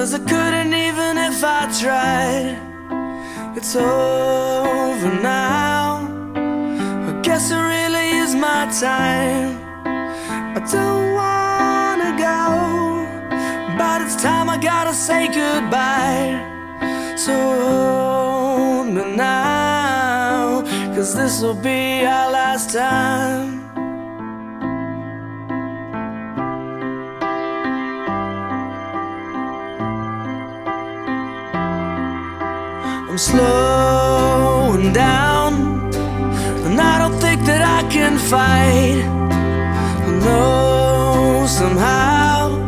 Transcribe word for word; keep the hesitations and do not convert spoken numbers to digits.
'cause I couldn't even if I tried. It's over now, I guess it really is my time. I don't wanna go, but it's time I gotta say goodbye. So hold me now, 'cause this'll be our last time. I'm slowing down, and I don't think that I can fight. I know somehow